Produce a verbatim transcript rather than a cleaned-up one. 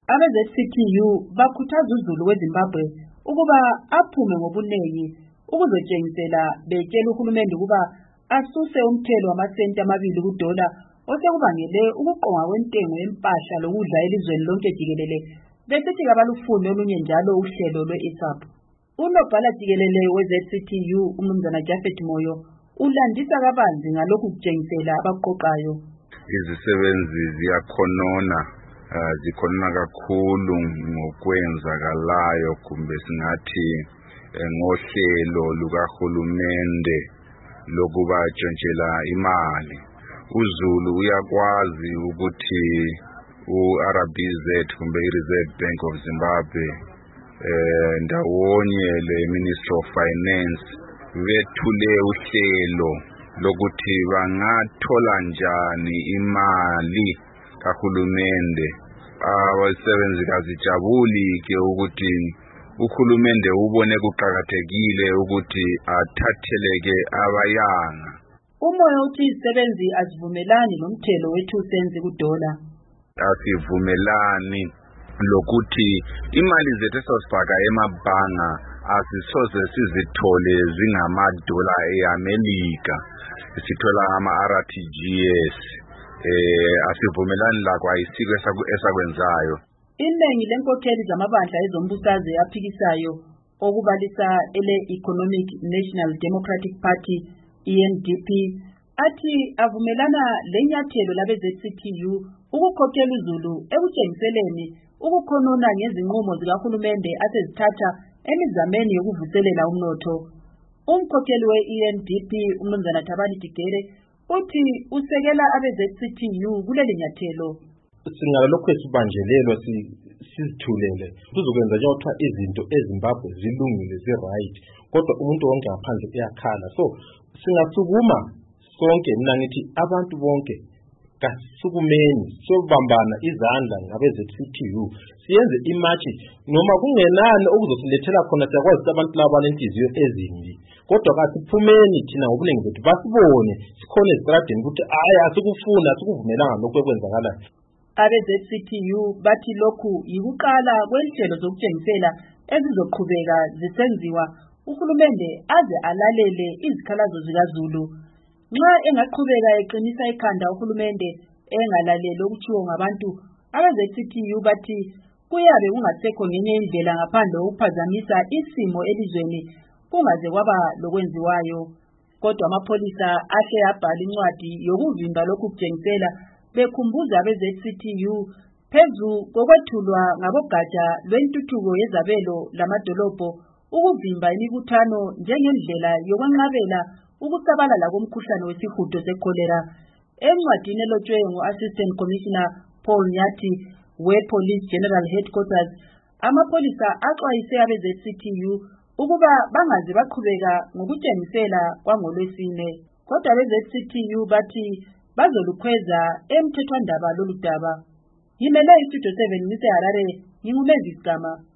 abe-Z C T U bakhuthaza uZulu weZimbabwe ukuba aphume ngobuningi ukuzotshengisela betshela uhulumende ukuba asuse umthelo wamasenti amabili kudola osekubangele ukuqonga kwentengo yempahla lokudla elizweni lonke jikelele, besithi kabalufunde olunye njalo uhlelo lwe-A S A P. Unobhala jikelele we-Z C T U uMnumzana Japhet Moyo ulandisa kabanzi ngalokhu kutshengisela abaqoqayo. Izisebenzi ziyakhonona uh, zikhonona kakhulu ngokwenzakalayo kumbe singathi ngohlelo lukahulumende lokuba tshontshela imali. uZulu uyakwazi ukuthi u-R B Z kumbe i-Reserve Bank of Zimbabwe eh ndawonye le-Ministry of Finance bethule uhlelo lokuthi bangathola njani imali kahulumende. Abasebenzi kazijabuli ke ukuthi uhulumende ubone kuqhakathekile ukuthi athatheleke abayanga. Umoya uthi izisebenzi azivumelani nomthelo we-two cents kudola. Asivumelani lokuthi imali zethu esizifaka emabhanga asisoze sizithole zingamadola eAmelika, sithola ama-R T G S. eh asivumelani la kwayisiko esakwenzayo. Iningi lenkokheli zamabandla ezombusazwe aphikisayo okubalisa ele Economic National Democratic Party E N D P athi avumelana lenyathelo labe-Z C T U ukukhokhela uZulu ekutshengiseleni ukukhonona ngezinqumo zikahulumende asezithatha emizameni yokuvuselela umnotho. Umkhokheli we-E N D P uMnumzana Thabani Tigere uthi usekela abe-Z C T U kuleli nyathelo. Singalokho esibanjelelwa sizithulele kuzokwenza njengoba izinto eZimbabwe zilungile zi-right, kodwa umuntu wonke ngaphandle uyakhala. So singasukuma sonke, mina ngithi abantu bonke kasukumeni sobambana izandla ngabe-Z C T U siyenze imatchi noma kungenani okuzosilethela khona. Siyakwazi abantu laba banenhliziyo ezimbi, kodwa kasiphumeni thina ngobuningi bethu basibone sikhona ezitradeni ukuthi hayi asikufuna asikuvumelanga lokho ekwenzakala. Abe-Z C T U bathi lokhu yikuqala kwenhlelo zokutshengisela ezizoqhubeka zisenziwa uhulumende aze alalele izikhalazo zikaZulu. Nxa engaqhubeka eqinisa ikhanda uhulumende engalaleli okutshiwo ngabantu, abe-Z C T U bathi kuyabe kungasekho ngenye indlela ngaphandle kokuphazamisa isimo elizweni kungaze kwaba lokwenziwayo. Kodwa amapholisa ahle abhala incwadi yokuvimba lokhu kutshengisela bekhumbuza abe-Z C T U phezu kokwethulwa ngabogatsha lwentuthuko yezabelo lamadolobho ukuvimba imibuthano njengendlela yokwenqabela ukusabalala komkhuhlane wesihudo sekholera. Encwadini elotshwe ngo-Assistant Commissioner Paul Nyathi we-Police General Headquarters, amapholisa axwayise abe-Z C T U ukuba bangaze baqhubeka ngokutshengisela kwangolwesine. Kodwa abe-Z C T U bathi bazolukhweza emthethwandaba lolu daba. Yimele iStudio seven ngise Harare, ngingumezi Sigama.